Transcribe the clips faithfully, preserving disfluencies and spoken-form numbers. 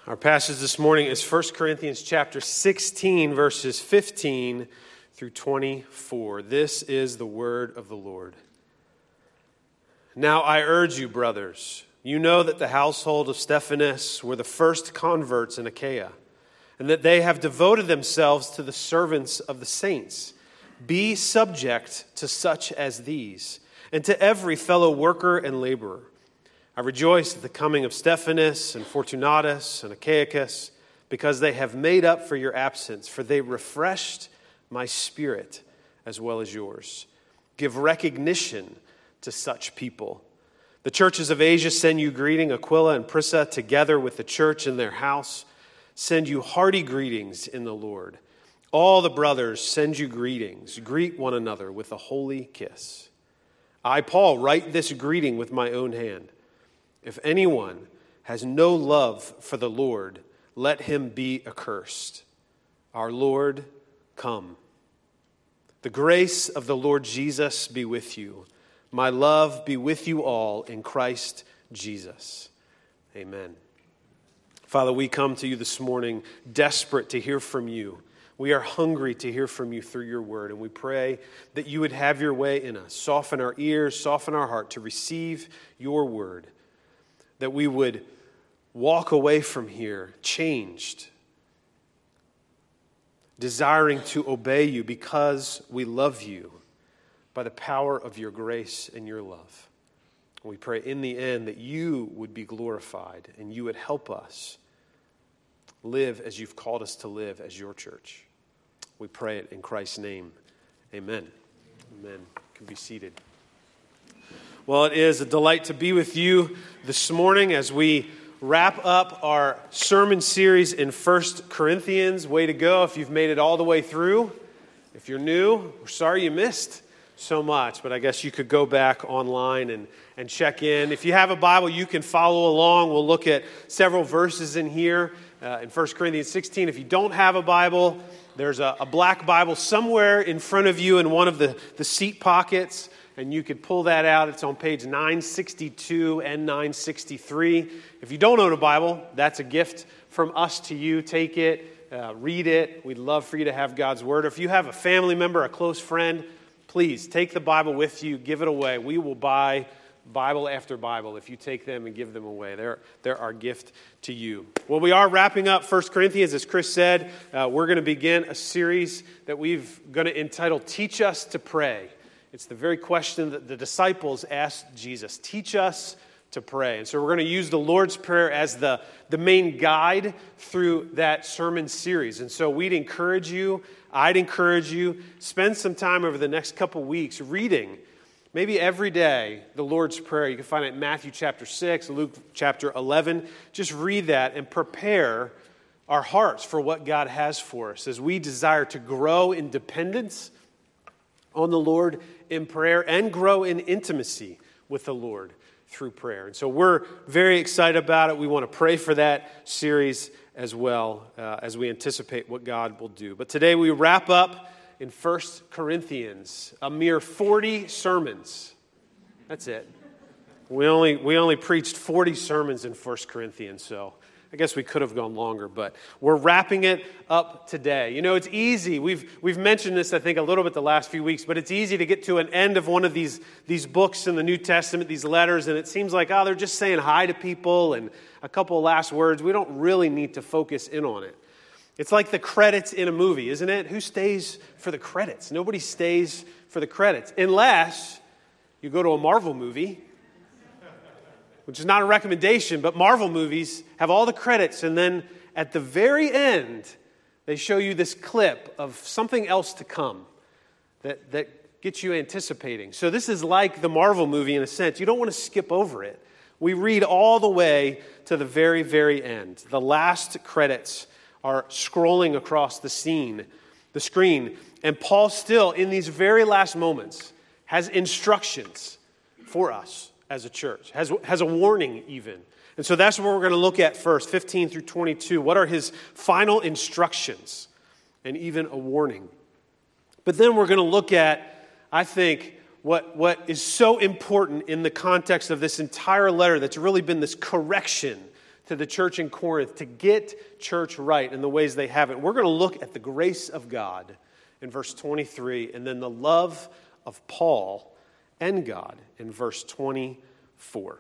Our passage this morning is First Corinthians chapter sixteen, verses fifteen through twenty-four. This is the word of the Lord. Now I urge you, brothers, you know that the household of Stephanas were the first converts in Achaia, and that they have devoted themselves to the servants of the saints. Be subject to such as these, and to every fellow worker and laborer. I rejoice at the coming of Stephanas and Fortunatus and Achaicus, because they have made up for your absence, for they refreshed my spirit as well as yours. Give recognition to such people. The churches of Asia send you greeting. Aquila and Prisca, together with the church in their house, send you hearty greetings in the Lord. All the brothers send you greetings. Greet one another with a holy kiss. I, Paul, write this greeting with my own hand. If anyone has no love for the Lord, let him be accursed. Our Lord, come. The grace of the Lord Jesus be with you. My love be with you all in Christ Jesus. Amen. Father, we come to you this morning desperate to hear from you. We are hungry to hear from you through your word, and we pray that you would have your way in us. Soften our ears, soften our heart to receive your word. That we would walk away from here changed, desiring to obey you because we love you by the power of your grace and your love. We pray in the end that you would be glorified and you would help us live as you've called us to live as your church. We pray it in Christ's name. Amen. Amen. You can be seated. Well, it is a delight to be with you this morning as we wrap up our sermon series in First Corinthians. Way to go if you've made it all the way through. If you're new, we're sorry you missed so much, but I guess you could go back online and, and check in. If you have a Bible, you can follow along. We'll look at several verses in here uh, in First Corinthians sixteen. If you don't have a Bible, there's a, a black Bible somewhere in front of you in one of the, the seat pockets. And you could pull that out. It's on page nine sixty-two and nine sixty-three. If you don't own a Bible, that's a gift from us to you. Take it, uh, read it. We'd love for you to have God's Word. Or if you have a family member, a close friend, please take the Bible with you. Give it away. We will buy Bible after Bible if you take them and give them away. They're, they're our gift to you. Well, we are wrapping up First Corinthians. As Chris said, uh, we're going to begin a series that we've going to entitle Teach Us to Pray. It's the very question that the disciples asked Jesus. Teach us to pray. And so we're going to use the Lord's Prayer as the, the main guide through that sermon series. And so we'd encourage you, I'd encourage you, spend some time over the next couple weeks reading, maybe every day, the Lord's Prayer. You can find it in Matthew chapter six, Luke chapter eleven. Just read that and prepare our hearts for what God has for us as we desire to grow in dependence on the Lord in prayer and grow in intimacy with the Lord through prayer. And so we're very excited about it. We want to pray for that series as well uh, as we anticipate what God will do. But today we wrap up in First Corinthians, a mere forty sermons. That's it. We only we only preached forty sermons in First Corinthians, so I guess we could have gone longer, but we're wrapping it up today. You know, it's easy. We've we've mentioned this, I think, a little bit the last few weeks, but it's easy to get to an end of one of these, these books in the New Testament, these letters, and it seems like, oh, they're just saying hi to people and a couple of last words. We don't really need to focus in on it. It's like the credits in a movie, isn't it? Who stays for the credits? Nobody stays for the credits, unless you go to a Marvel movie, which is not a recommendation, but Marvel movies have all the credits, and then at the very end, they show you this clip of something else to come that, that gets you anticipating. So this is like the Marvel movie in a sense. You don't want to skip over it. We read all the way to the very, very end. The last credits are scrolling across the scene, the screen, and Paul still, in these very last moments, has instructions for us as a church, has, has a warning even. And so that's what we're going to look at first, fifteen through twenty-two. What are his final instructions and even a warning? But then we're going to look at, I think, what, what is so important in the context of this entire letter that's really been this correction to the church in Corinth to get church right in the ways they haven't. We're going to look at the grace of God in verse twenty-three, and then the love of Paul and God in verse twenty-four.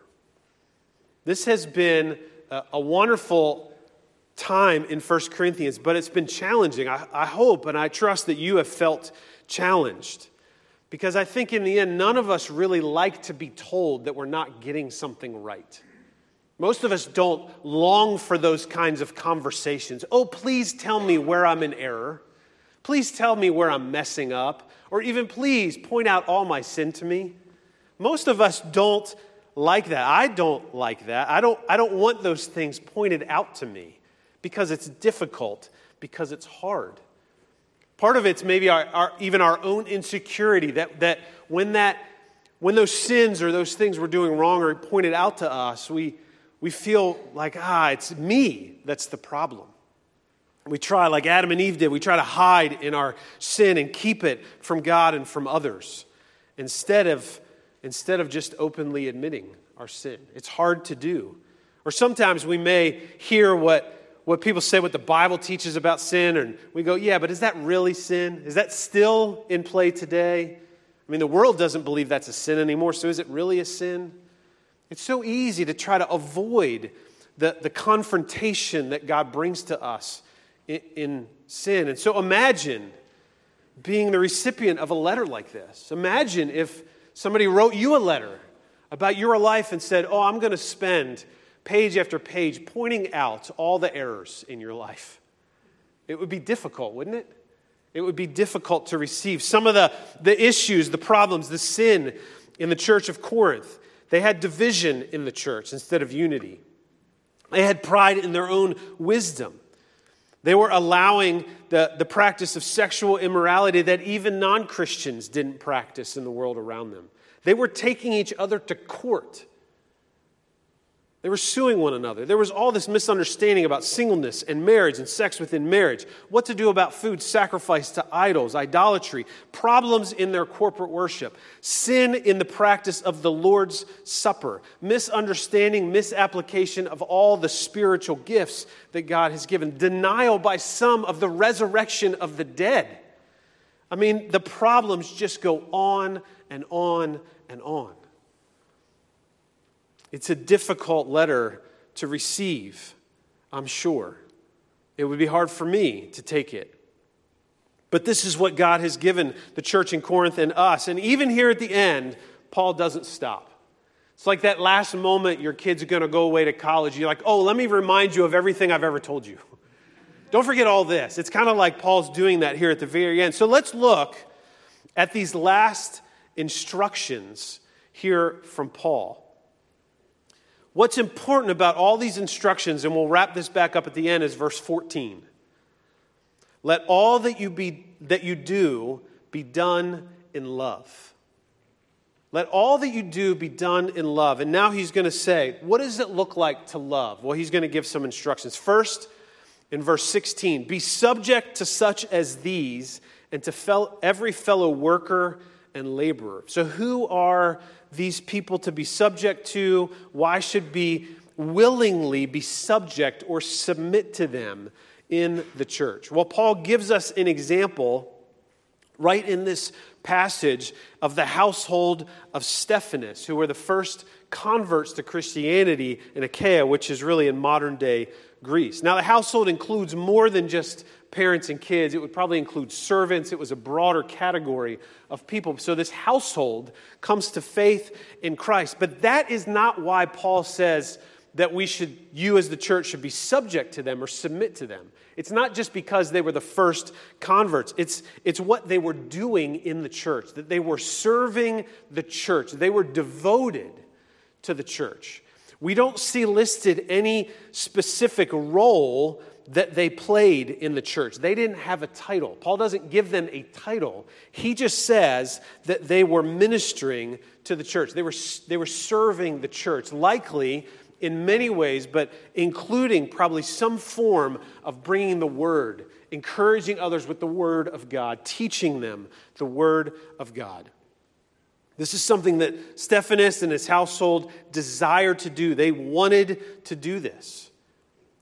This has been a, a wonderful time in First Corinthians, but it's been challenging. I, I hope and I trust that you have felt challenged, because I think in the end, none of us really like to be told that we're not getting something right. Most of us don't long for those kinds of conversations. Oh, please tell me where I'm in error. Please tell me where I'm messing up. Or even please point out all my sin to me. Most of us don't like that. I don't like that. I don't, I don't want those things pointed out to me because it's difficult, because it's hard. Part of it's maybe our, our, even our own insecurity that, that when that when those sins or those things we're doing wrong are pointed out to us, we, we feel like, ah, it's me that's the problem. We try, like Adam and Eve did, we try to hide in our sin and keep it from God and from others instead of, instead of just openly admitting our sin. It's hard to do. Or sometimes we may hear what what people say, what the Bible teaches about sin, and we go, yeah, but is that really sin? Is that still in play today? I mean, the world doesn't believe that's a sin anymore, so is it really a sin? It's so easy to try to avoid the, the confrontation that God brings to us in, in sin. And so imagine being the recipient of a letter like this. Imagine if somebody wrote you a letter about your life and said, oh, I'm going to spend page after page pointing out all the errors in your life. It would be difficult, wouldn't it? It would be difficult to receive. Some of the, the issues, the problems, the sin in the church of Corinth, they had division in the church instead of unity. They had pride in their own wisdom. They were allowing the, the practice of sexual immorality that even non-Christians didn't practice in the world around them. They were taking each other to court. They were suing one another. There was all this misunderstanding about singleness and marriage and sex within marriage, what to do about food sacrificed to idols, idolatry, problems in their corporate worship, sin in the practice of the Lord's Supper, misunderstanding, misapplication of all the spiritual gifts that God has given, denial by some of the resurrection of the dead. I mean, the problems just go on and on and on. It's a difficult letter to receive, I'm sure. It would be hard for me to take it. But this is what God has given the church in Corinth and us. And even here at the end, Paul doesn't stop. It's like that last moment your kids are going to go away to college. You're like, oh, let me remind you of everything I've ever told you. Don't forget all this. It's kind of like Paul's doing that here at the very end. So let's look at these last instructions here from Paul. What's important about all these instructions, and we'll wrap this back up at the end, is verse fourteen. Let all that you be that you do be done in love. Let all that you do be done in love. And now he's going to say, what does it look like to love? Well, he's going to give some instructions. First, in verse sixteen, be subject to such as these and to fel- every fellow worker and laborer. So who are these people to be subject to? Why should we willingly be subject or submit to them in the church? Well, Paul gives us an example right in this passage of the household of Stephanas, who were the first converts to Christianity in Achaia, which is really in modern-day Greece. Now, the household includes more than just parents and kids. It would probably include servants. It was a broader category of people. So this household comes to faith in Christ. But that is not why Paul says that we should, you as the church should be subject to them or submit to them. It's not just because they were the first converts. It's, it's what they were doing in the church, that they were serving the church. They were devoted to the church. We don't see listed any specific role that they played in the church. They didn't have a title. Paul doesn't give them a title. He just says that they were ministering to the church. They were, they were serving the church, likely in many ways, but including probably some form of bringing the word, encouraging others with the word of God, teaching them the word of God. This is something that Stephanas and his household desired to do. They wanted to do this.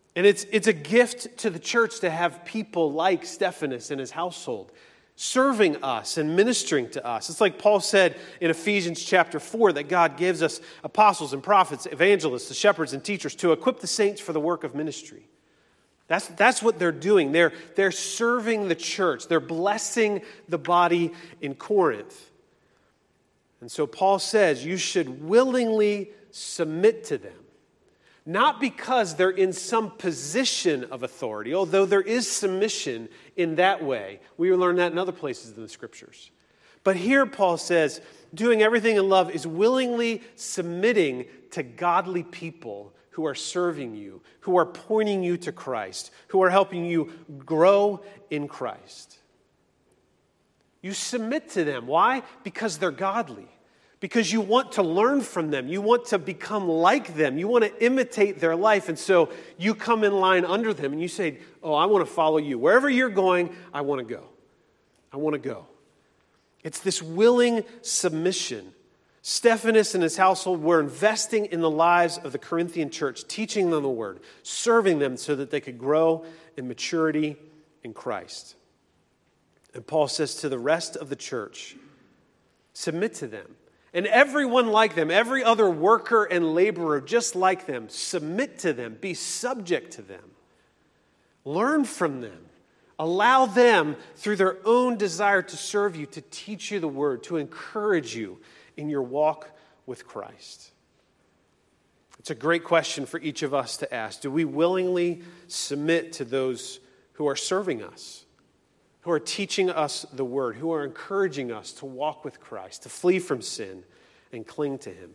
And it's, it's a gift to the church to have people like Stephanas and his household serving us and ministering to us. It's like Paul said in Ephesians chapter four that God gives us apostles and prophets, evangelists, shepherds and teachers to equip the saints for the work of ministry. That's, that's what they're doing. They're, they're serving the church. They're blessing the body in Corinth. And so Paul says you should willingly submit to them. Not because they're in some position of authority, although there is submission in that way. We learn that in other places in the Scriptures. But here Paul says, doing everything in love is willingly submitting to godly people who are serving you, who are pointing you to Christ, who are helping you grow in Christ. You submit to them. Why? Because they're godly. Because you want to learn from them. You want to become like them. You want to imitate their life. And so you come in line under them and you say, oh, I want to follow you. Wherever you're going, I want to go. I want to go. It's this willing submission. Stephanas and his household were investing in the lives of the Corinthian church, teaching them the word, serving them so that they could grow in maturity in Christ. And Paul says to the rest of the church, submit to them. And everyone like them, every other worker and laborer just like them, submit to them, be subject to them. Learn from them. Allow them, through their own desire to serve you, to teach you the word, to encourage you in your walk with Christ. It's a great question for each of us to ask. Do we willingly submit to those who are serving us, who are teaching us the word, who are encouraging us to walk with Christ, to flee from sin and cling to him?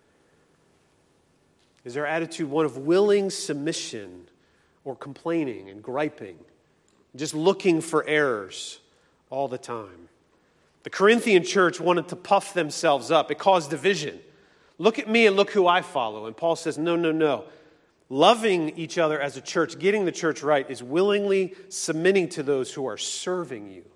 Is our attitude one of willing submission or complaining and griping, just looking for errors all the time? The Corinthian church wanted to puff themselves up. It caused division. Look at me and look who I follow. And Paul says, no, no, no. Loving each other as a church, getting the church right, is willingly submitting to those who are serving you.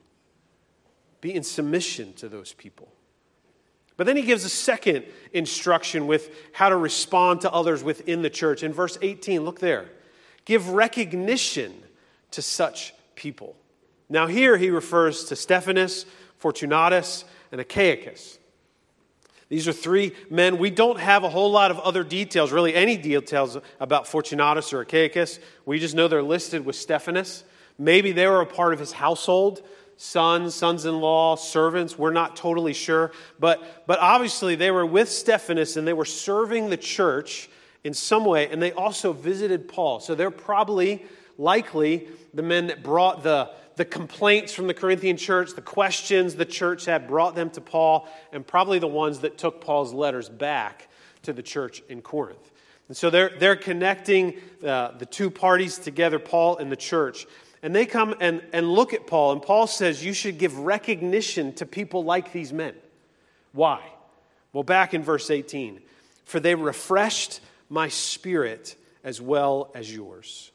Be in submission to those people. But then he gives a second instruction with how to respond to others within the church. In verse eighteen, look there. Give recognition to such people. Now here he refers to Stephanas, Fortunatus, and Achaicus. These are three men. We don't have a whole lot of other details, really any details about Fortunatus or Achaicus. We just know they're listed with Stephanas. Maybe they were a part of his household, sons, sons-in-law, servants. We're not totally sure. But, but obviously they were with Stephanas and they were serving the church in some way. And they also visited Paul. So they're probably, likely, the men that brought the The complaints from the Corinthian church, the questions the church had, brought them to Paul, and probably the ones that took Paul's letters back to the church in Corinth. And so they're, they're connecting uh, the two parties together, Paul and the church. And they come and, and look at Paul, and Paul says you should give recognition to people like these men. Why? Well, back in verse eighteen, for they refreshed my spirit as well as yours.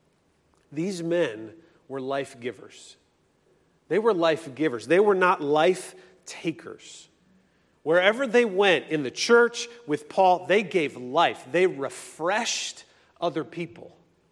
These men were life givers. They were life givers. They were not life takers. Wherever they went in the church with Paul, they gave life. They refreshed other people.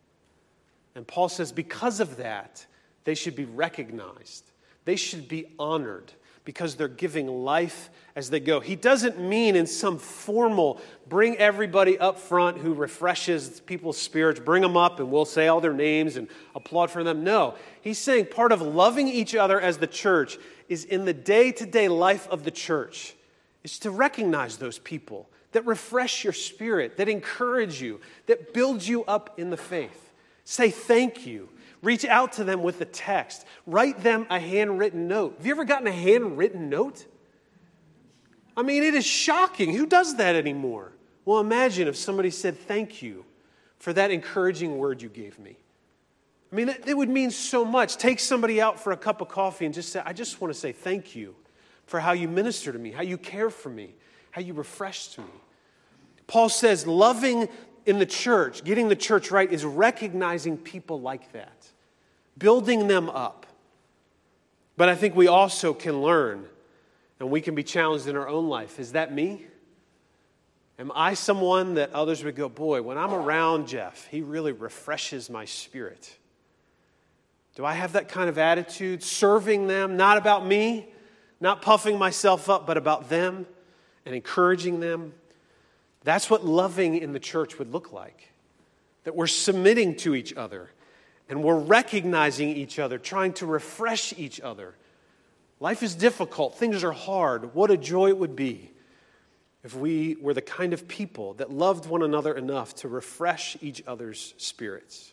And Paul says because of that, they should be recognized. They should be honored because they're giving life as they go. He doesn't mean in some formal, bring everybody up front who refreshes people's spirits, bring them up and we'll say all their names and applaud for them. No, he's saying part of loving each other as the church is in the day-to-day life of the church, is to recognize those people that refresh your spirit, that encourage you, that build you up in the faith. Say thank you. Reach out to them with a text. Write them a handwritten note. Have you ever gotten a handwritten note? I mean, it is shocking. Who does that anymore? Well, imagine if somebody said thank you for that encouraging word you gave me. I mean, it would mean so much. Take somebody out for a cup of coffee and just say, I just want to say thank you for how you minister to me, how you care for me, how you refresh me. Paul says loving in the church, getting the church right, is recognizing people like that, building them up. But I think we also can learn, and we can be challenged in our own life. Is that me? Am I someone that others would go, boy, when I'm around Jeff, he really refreshes my spirit? Do I have that kind of attitude, serving them, not about me, not puffing myself up, but about them and encouraging them? That's what loving in the church would look like. That we're submitting to each other and we're recognizing each other, trying to refresh each other. Life is difficult. Things are hard. What a joy it would be if we were the kind of people that loved one another enough to refresh each other's spirits.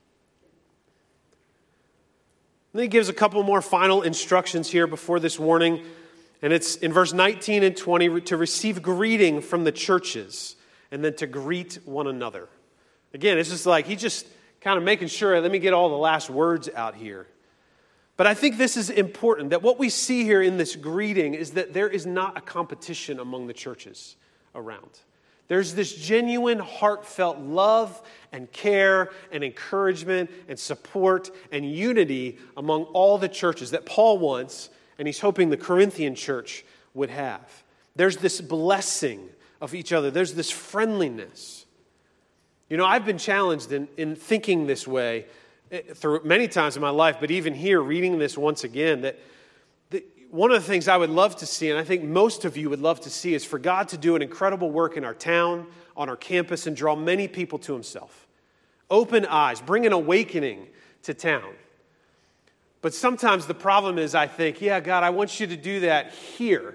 And then he gives a couple more final instructions here before this warning. And it's in verse nineteen and twenty, to receive greeting from the churches and then to greet one another. Again, it's just like he's just kind of making sure, let me get all the last words out here. But I think this is important, that what we see here in this greeting is that there is not a competition among the churches around. There's this genuine, heartfelt love and care and encouragement and support and unity among all the churches that Paul wants, and he's hoping the Corinthian church would have. There's this blessing of each other. There's this friendliness. You know, I've been challenged in, in thinking this way through many times in my life, but even here, reading this once again, that one of the things I would love to see, and I think most of you would love to see, is for God to do an incredible work in our town, on our campus, and draw many people to himself. Open eyes, bring an awakening to town. But sometimes the problem is, I think, yeah, God, I want you to do that here.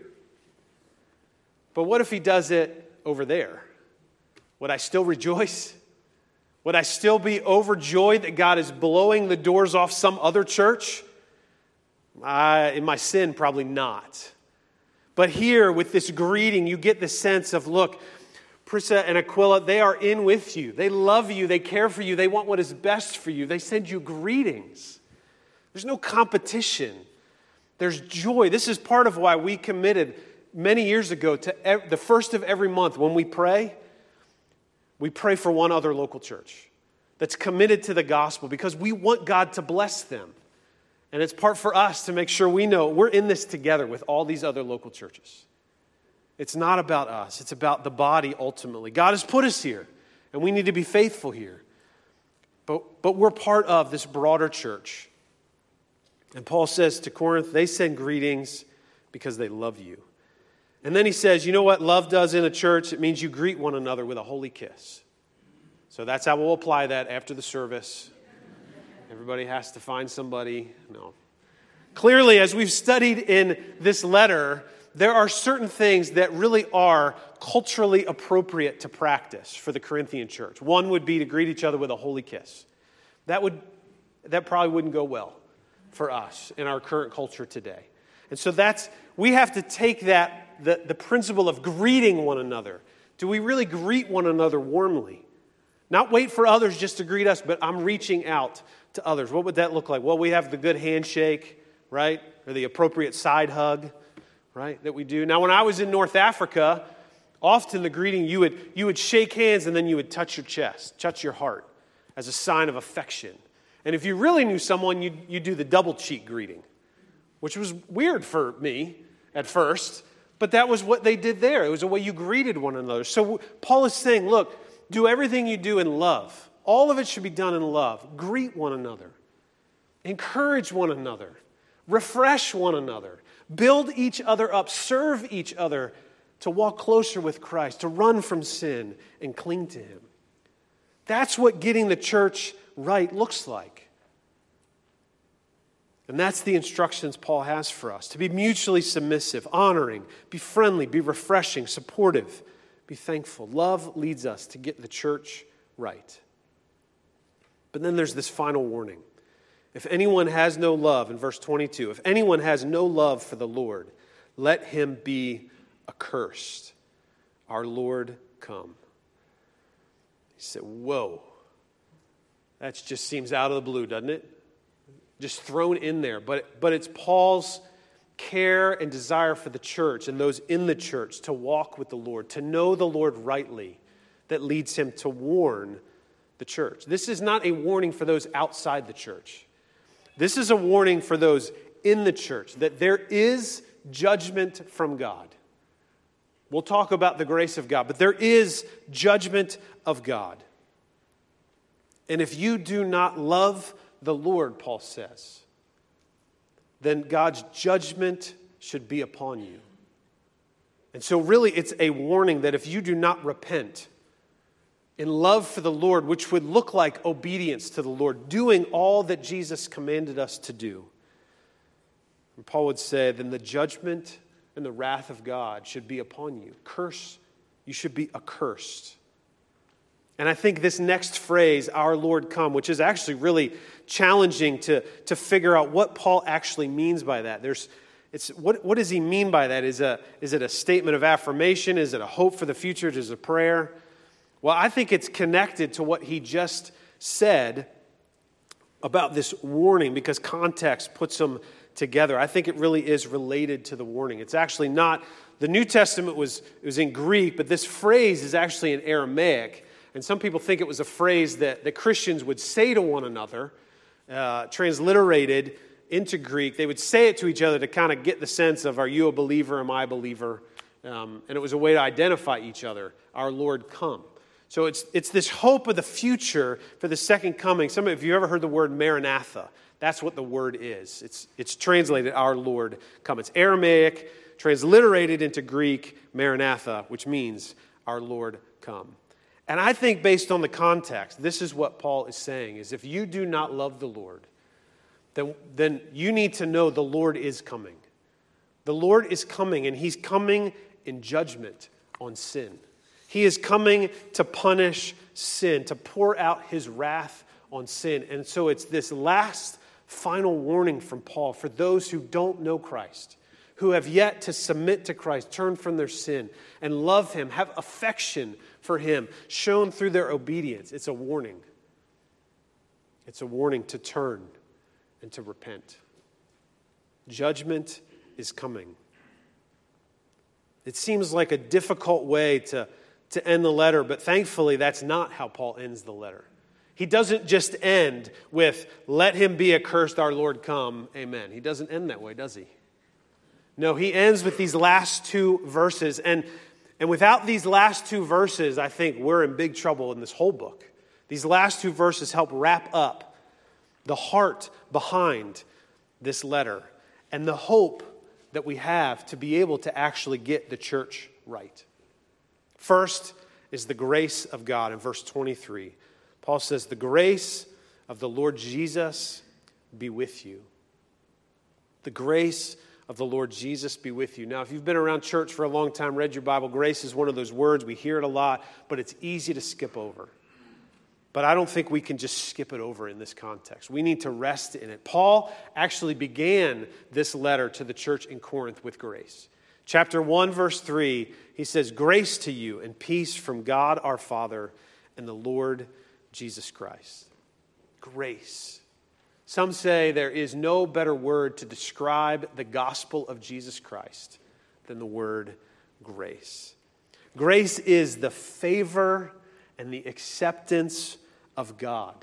But what if he does it over there? Would I still rejoice? Would I still be overjoyed that God is blowing the doors off some other church? I, in my sin, probably not. But here, with this greeting, you get the sense of, look, Prisca and Aquila, they are in with you. They love you. They care for you. They want what is best for you. They send you greetings. There's no competition. There's joy. This is part of why we committed many years ago to ev- the first of every month when we pray, we pray for one other local church that's committed to the gospel because we want God to bless them. And it's part for us to make sure we know we're in this together with all these other local churches. It's not about us. It's about the body ultimately. God has put us here, and we need to be faithful here. But, but we're part of this broader church. And Paul says to Corinth, they send greetings because they love you. And then he says, you know what love does in a church? It means you greet one another with a holy kiss. So that's how we'll apply that after the service. Everybody has to find somebody. No. Clearly, as we've studied in this letter, there are certain things that really are culturally appropriate to practice for the Corinthian church. One would be to greet each other with a holy kiss. That would, that probably wouldn't go well for us in our current culture today. And so that's, we have to take that, the, the principle of greeting one another. Do we really greet one another warmly? Not wait for others just to greet us, but I'm reaching out to others. What would that look like? Well, we have the good handshake, right? Or the appropriate side hug, right? That we do. Now, when I was in North Africa, often the greeting, you would, you would shake hands and then you would touch your chest, touch your heart as a sign of affection. And if you really knew someone, you'd, you'd do the double cheek greeting, which was weird for me at first, but that was what they did there. It was the way you greeted one another. So Paul is saying, look, do everything you do in love. All of it should be done in love. Greet one another. Encourage one another. Refresh one another. Build each other up. Serve each other to walk closer with Christ, to run from sin and cling to him. That's what getting the church right looks like. And that's the instructions Paul has for us. To be mutually submissive, honoring, be friendly, be refreshing, supportive, be thankful. Love leads us to get the church right. But then there's this final warning. If anyone has no love, in verse twenty-two, if anyone has no love for the Lord, let him be accursed. Our Lord come. He said, whoa. That just seems out of the blue, doesn't it? Just thrown in there. But, but it's Paul's care and desire for the church and those in the church to walk with the Lord, to know the Lord rightly, that leads him to warn the church. This is not a warning for those outside the church. This is a warning for those in the church, that there is judgment from God. We'll talk about the grace of God, but there is judgment of God. And if you do not love the Lord, Paul says, then God's judgment should be upon you. And so really it's a warning that if you do not repent in love for the Lord, which would look like obedience to the Lord, doing all that Jesus commanded us to do, and Paul would say, then the judgment and the wrath of God should be upon you. Curse, you should be accursed. And I think this next phrase, our Lord come, which is actually really challenging to, to figure out what Paul actually means by that. There's, it's what, what does he mean by that? Is, a, is it a statement of affirmation? Is it a hope for the future? Is it a prayer? Well, I think it's connected to what he just said about this warning because context puts them together. I think it really is related to the warning. It's actually not, the New Testament was, it was in Greek, but this phrase is actually in Aramaic. And some people think it was a phrase that, that Christians would say to one another, uh, transliterated into Greek. They would say it to each other to kind of get the sense of, are you a believer, am I a believer? Um, and it was a way to identify each other, our Lord come. So it's it's this hope of the future for the second coming. Some of you have ever heard the word Maranatha. That's what the word is. It's it's translated, our Lord come. It's Aramaic, transliterated into Greek, Maranatha, which means our Lord come. And I think based on the context, this is what Paul is saying, is if you do not love the Lord, then, then you need to know the Lord is coming. The Lord is coming, and he's coming in judgment on sin. He is coming to punish sin, to pour out his wrath on sin. And so it's this last final warning from Paul for those who don't know Christ, who have yet to submit to Christ, turn from their sin, and love him, have affection for him, shown through their obedience. It's a warning. It's a warning to turn and to repent. Judgment is coming. It seems like a difficult way to, to end the letter, but thankfully that's not how Paul ends the letter. He doesn't just end with, let him be accursed, our Lord come, amen. He doesn't end that way, does he? No, he ends with these last two verses. And, and without these last two verses, I think we're in big trouble in this whole book. These last two verses help wrap up the heart behind this letter and the hope that we have to be able to actually get the church right. First is the grace of God in verse twenty-three. Paul says, the grace of the Lord Jesus be with you. The grace of the Lord Jesus be with you. Now, if you've been around church for a long time, read your Bible, grace is one of those words. We hear it a lot, but it's easy to skip over. But I don't think we can just skip it over in this context. We need to rest in it. Paul actually began this letter to the church in Corinth with grace. Chapter one, verse three, he says, grace to you and peace from God our Father and the Lord Jesus Christ. Grace. Some say there is no better word to describe the gospel of Jesus Christ than the word grace. Grace is the favor and the acceptance of God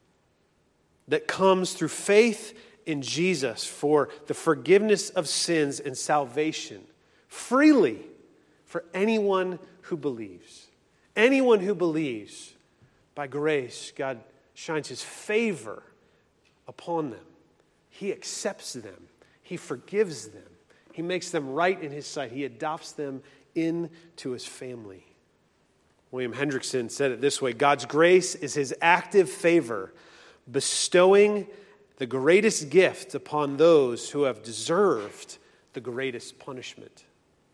that comes through faith in Jesus for the forgiveness of sins and salvation freely for anyone who believes. Anyone who believes, by grace, God shines his favor upon them. He accepts them. He forgives them. He makes them right in his sight. He adopts them into his family. William Hendrickson said it this way, God's grace is his active favor, bestowing the greatest gift upon those who have deserved the greatest punishment.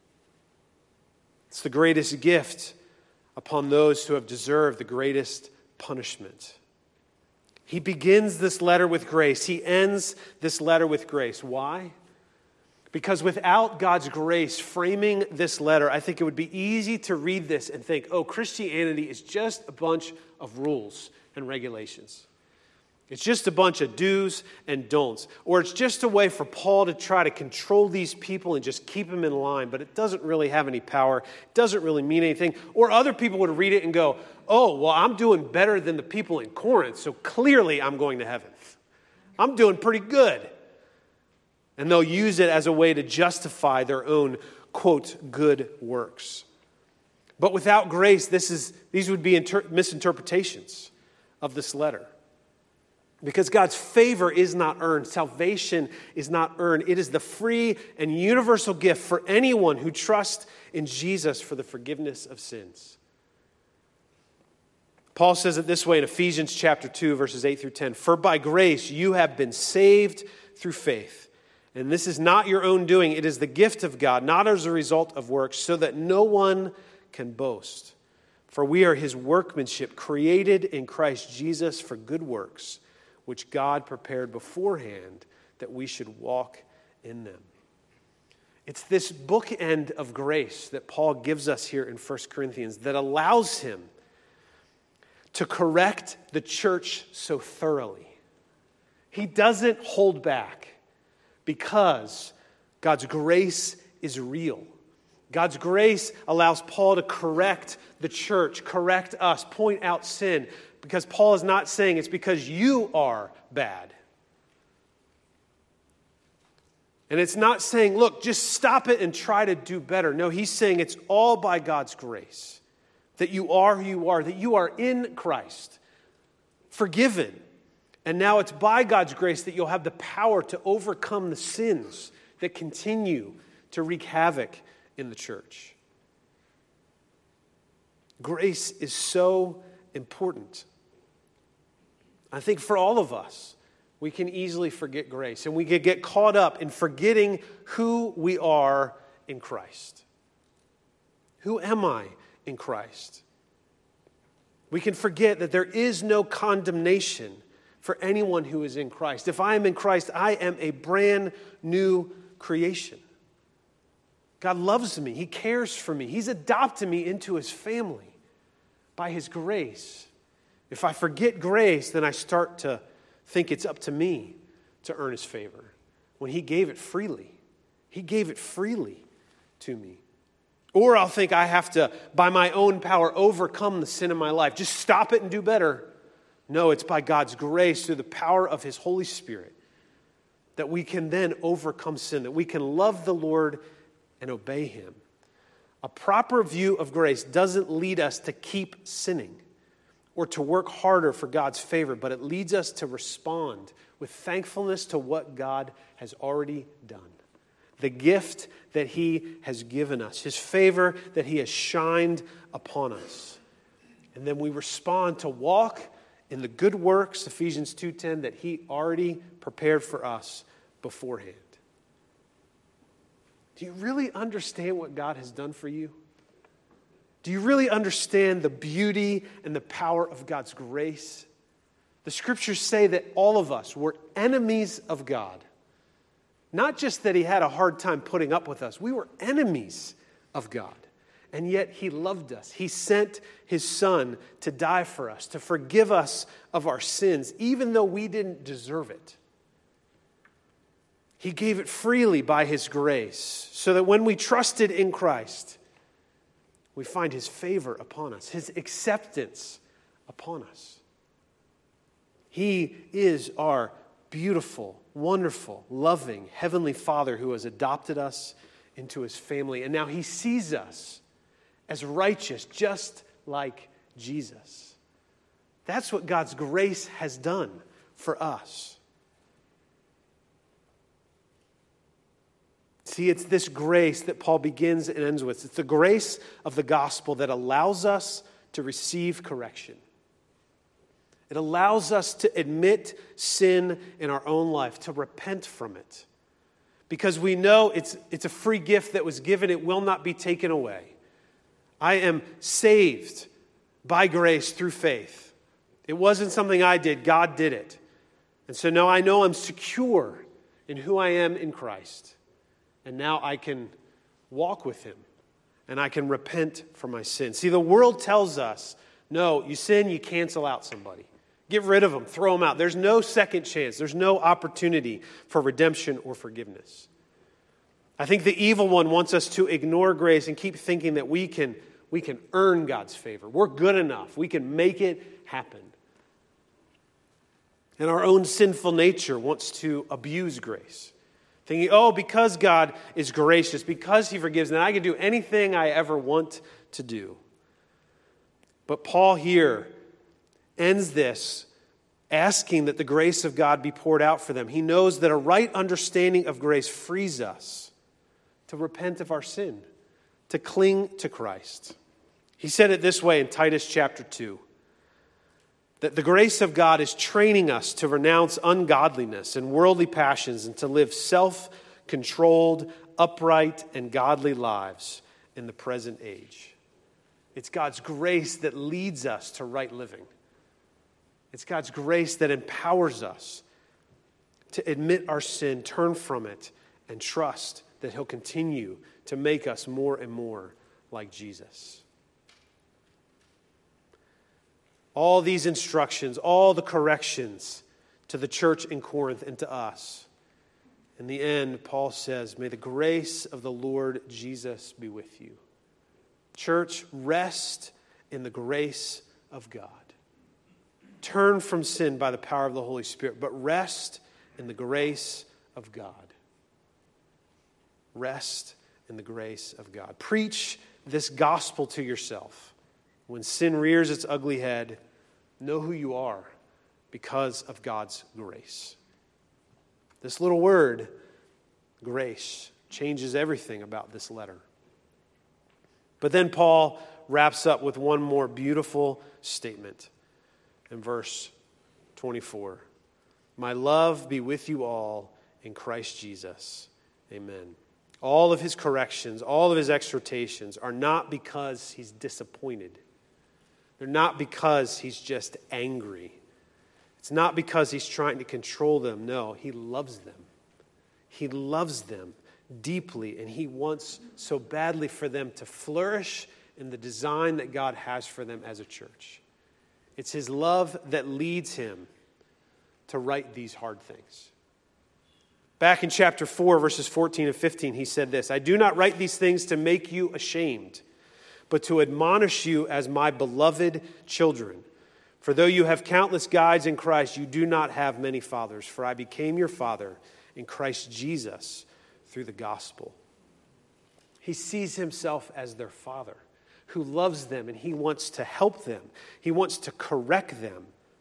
It's the greatest gift upon those who have deserved the greatest punishment. He begins this letter with grace. He ends this letter with grace. Why? Because without God's grace framing this letter, I think it would be easy to read this and think, oh, Christianity is just a bunch of rules and regulations. It's just a bunch of do's and don'ts. Or it's just a way for Paul to try to control these people and just keep them in line, but it doesn't really have any power. It doesn't really mean anything. Or other people would read it and go, oh, well, I'm doing better than the people in Corinth, so clearly I'm going to heaven. I'm doing pretty good. And they'll use it as a way to justify their own quote, good works. But without grace, this is these would be inter- misinterpretations of this letter. Because God's favor is not earned. Salvation is not earned. It is the free and universal gift for anyone who trusts in Jesus for the forgiveness of sins. Paul says it this way in Ephesians chapter two, verses eight through ten. For by grace you have been saved through faith. And this is not your own doing. It is the gift of God, not as a result of works, so that no one can boast. For we are his workmanship, created in Christ Jesus for good works, which God prepared beforehand that we should walk in them. It's this bookend of grace that Paul gives us here in First Corinthians that allows him to correct the church so thoroughly. He doesn't hold back because God's grace is real. God's grace allows Paul to correct the church, correct us, point out sin. Because Paul is not saying it's because you are bad. And it's not saying, look, just stop it and try to do better. No, he's saying it's all by God's grace. That you are who you are, that you are in Christ, forgiven. And now it's by God's grace that you'll have the power to overcome the sins that continue to wreak havoc in the church. Grace is so important. I think for all of us, we can easily forget grace, and we can get caught up in forgetting who we are in Christ. Who am I in Christ? We can forget that there is no condemnation for anyone who is in Christ. If I am in Christ, I am a brand new creation. God loves me. He cares for me. He's adopted me into his family by his grace. If I forget grace, then I start to think it's up to me to earn his favor when he gave it freely. He gave it freely to me. Or I'll think I have to, by my own power, overcome the sin in my life. Just stop it and do better. No, it's by God's grace through the power of his Holy Spirit that we can then overcome sin, that we can love the Lord and obey him. A proper view of grace doesn't lead us to keep sinning or to work harder for God's favor, but it leads us to respond with thankfulness to what God has already done. The gift that he has given us, his favor that he has shined upon us. And then we respond to walk in the good works, Ephesians two ten, that he already prepared for us beforehand. Do you really understand what God has done for you? Do you really understand the beauty and the power of God's grace? The scriptures say that all of us were enemies of God. Not just that he had a hard time putting up with us. We were enemies of God. And yet he loved us. He sent his son to die for us, to forgive us of our sins, even though we didn't deserve it. He gave it freely by his grace, so that when we trusted in Christ, we find his favor upon us, his acceptance upon us. He is our beautiful, wonderful, loving Heavenly Father who has adopted us into his family. And now he sees us as righteous, just like Jesus. That's what God's grace has done for us. See, it's this grace that Paul begins and ends with. It's the grace of the gospel that allows us to receive correction. It allows us to admit sin in our own life, to repent from it. Because we know it's, it's a free gift that was given. It will not be taken away. I am saved by grace through faith. It wasn't something I did. God did it. And so now I know I'm secure in who I am in Christ. And now I can walk with him. And I can repent for my sin. See, the world tells us, no, you sin, you cancel out somebody. Get rid of them, throw them out. There's no second chance. There's no opportunity for redemption or forgiveness. I think the evil one wants us to ignore grace and keep thinking that we can, we can earn God's favor. We're good enough. We can make it happen. And our own sinful nature wants to abuse grace, Thinking, oh, because God is gracious, because he forgives, then I can do anything I ever want to do. But Paul here ends this asking that the grace of God be poured out for them. He knows that a right understanding of grace frees us to repent of our sin, to cling to Christ. He said it this way in Titus chapter two, that the grace of God is training us to renounce ungodliness and worldly passions and to live self-controlled, upright, and godly lives in the present age. It's God's grace that leads us to right living. It's God's grace that empowers us to admit our sin, turn from it, and trust that he'll continue to make us more and more like Jesus. All these instructions, all the corrections to the church in Corinth and to us. In the end, Paul says, may the grace of the Lord Jesus be with you. Church, rest in the grace of God. Turn from sin by the power of the Holy Spirit, but rest in the grace of God. Rest in the grace of God. Preach this gospel to yourself. When sin rears its ugly head, know who you are because of God's grace. This little word, grace, changes everything about this letter. But then Paul wraps up with one more beautiful statement in verse twenty-four. My love be with you all in Christ Jesus. Amen. All of his corrections, all of his exhortations are not because he's disappointed. They're not because he's just angry. It's not because he's trying to control them. No, he loves them. He loves them deeply, and he wants so badly for them to flourish in the design that God has for them as a church. It's his love that leads him to write these hard things. Back in chapter four, verses fourteen and fifteen, he said this, I do not write these things to make you ashamed, but to admonish you as my beloved children. For though you have countless guides in Christ, you do not have many fathers. For I became your father in Christ Jesus through the gospel. He sees himself as their father who loves them, and he wants to help them. He wants to correct them.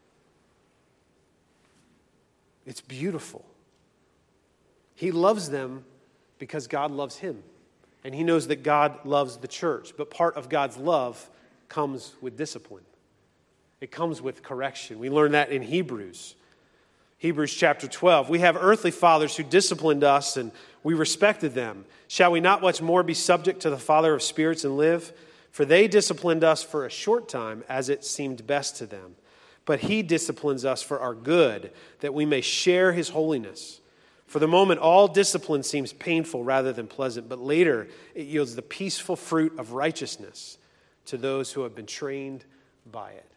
It's beautiful. He loves them because God loves him. And he knows that God loves the church. But part of God's love comes with discipline. It comes with correction. We learn that in Hebrews. Hebrews chapter twelve. We have earthly fathers who disciplined us and we respected them. Shall we not much more be subject to the Father of spirits and live? For they disciplined us for a short time as it seemed best to them. But he disciplines us for our good, that we may share his holiness. For the moment, all discipline seems painful rather than pleasant, but later it yields the peaceful fruit of righteousness to those who have been trained by it.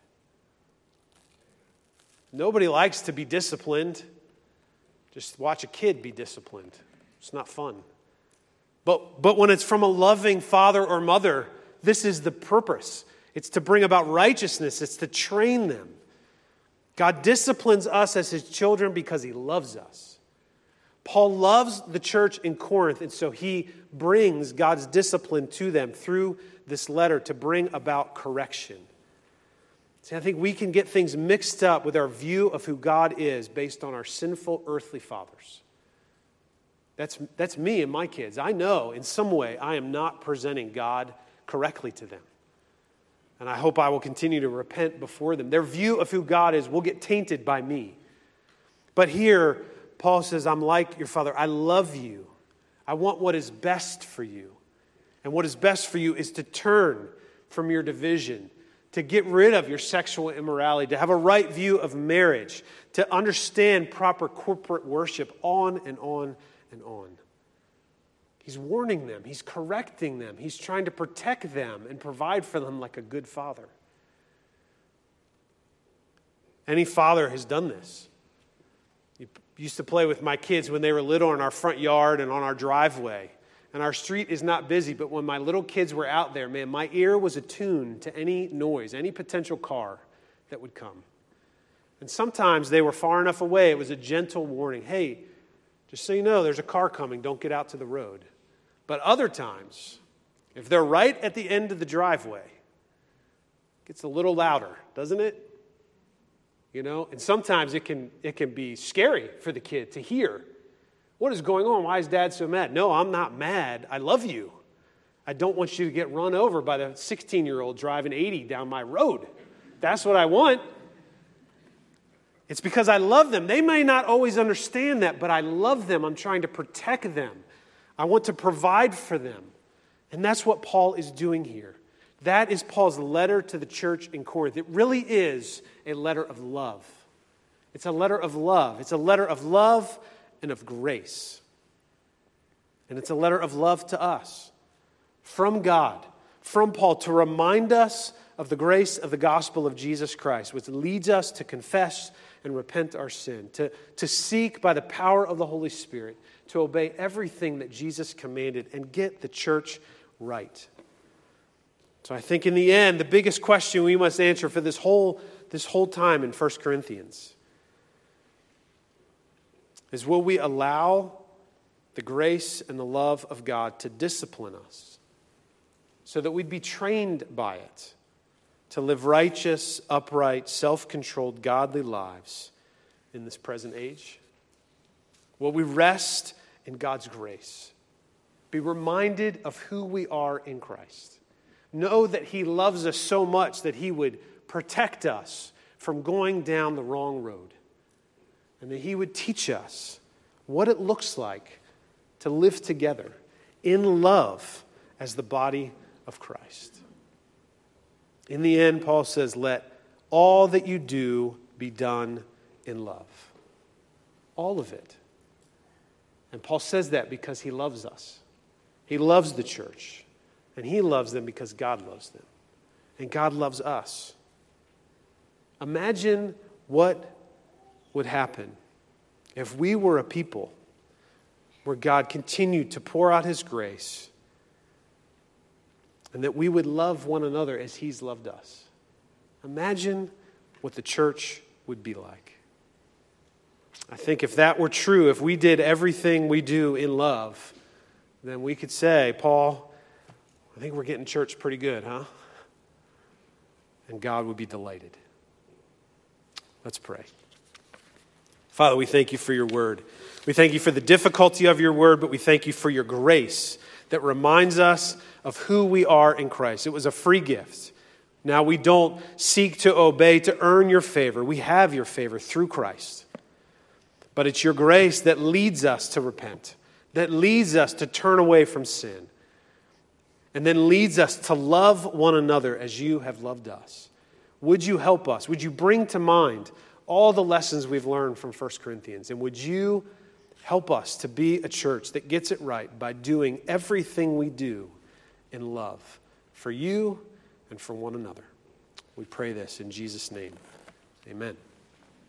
Nobody likes to be disciplined. Just watch a kid be disciplined. It's not fun. But, but when it's from a loving father or mother, this is the purpose. It's to bring about righteousness. It's to train them. God disciplines us as his children because he loves us. Paul loves the church in Corinth, and so he brings God's discipline to them through this letter to bring about correction. See, I think we can get things mixed up with our view of who God is based on our sinful earthly fathers. That's, that's me and my kids. I know in some way I am not presenting God correctly to them. And I hope I will continue to repent before them. Their view of who God is will get tainted by me. But here, Paul says, I'm like your father. I love you. I want what is best for you. And what is best for you is to turn from your division, to get rid of your sexual immorality, to have a right view of marriage, to understand proper corporate worship, on and on and on. He's warning them. He's correcting them. He's trying to protect them and provide for them like a good father. Any father has done this. Used to play with my kids when they were little in our front yard and on our driveway. And our street is not busy, but when my little kids were out there, man, my ear was attuned to any noise, any potential car that would come. And sometimes they were far enough away, it was a gentle warning. Hey, Just so you know, there's a car coming. Don't get out to the road. But other times, if they're right at the end of the driveway, it gets a little louder, doesn't it? You know, and sometimes it can it can be scary for the kid to hear. What is going on? Why is Dad so mad? No, I'm not mad. I love you. I don't want you to get run over by the sixteen-year-old driving eighty down my road. That's what I want. It's because I love them. They may not always understand that, but I love them. I'm trying to protect them. I want to provide for them. And that's what Paul is doing here. That is Paul's letter to the church in Corinth. It really is a letter of love. It's a letter of love. It's a letter of love and of grace. And it's a letter of love to us from God, from Paul, to remind us of the grace of the gospel of Jesus Christ, which leads us to confess and repent our sin, to, to seek by the power of the Holy Spirit to obey everything that Jesus commanded and get the church right. So I think in the end, the biggest question we must answer for this whole, this whole time in First Corinthians is, will we allow the grace and the love of God to discipline us so that we'd be trained by it to live righteous, upright, self-controlled, godly lives in this present age? Will we rest in God's grace? Be reminded of who we are in Christ. Know that He loves us so much that He would protect us from going down the wrong road. And that He would teach us what it looks like to live together in love as the body of Christ. In the end, Paul says, let all that you do be done in love. All of it. And Paul says that because he loves us. He loves the church. And he loves them because God loves them. And God loves us. Imagine what would happen if we were a people where God continued to pour out His grace and that we would love one another as He's loved us. Imagine what the church would be like. I think if that were true, if we did everything we do in love, then we could say, Paul, I think we're getting church pretty good, huh? And God would be delighted. Let's pray. Father, we thank you for your word. We thank you for the difficulty of your word, but we thank you for your grace that reminds us of who we are in Christ. It was a free gift. Now we don't seek to obey to earn your favor. We have your favor through Christ. But it's your grace that leads us to repent, that leads us to turn away from sin, and then leads us to love one another as you have loved us. Would you help us? Would you bring to mind all the lessons we've learned from First Corinthians? And would you help us to be a church that gets it right by doing everything we do in love for you and for one another? We pray this in Jesus' name. Amen.